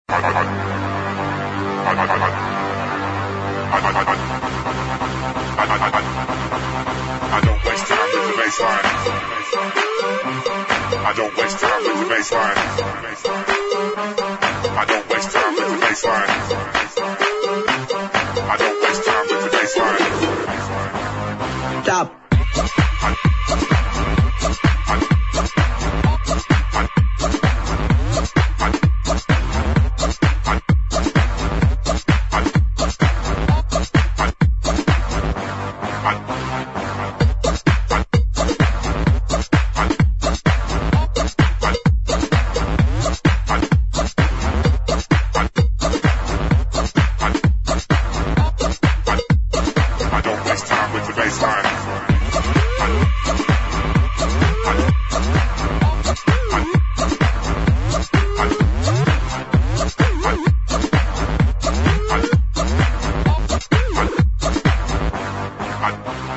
I don't waste time with the baseline. I don't waste time with the baseline. I don't waste time with the baseline. I don't waste time with the baseline. Stop. I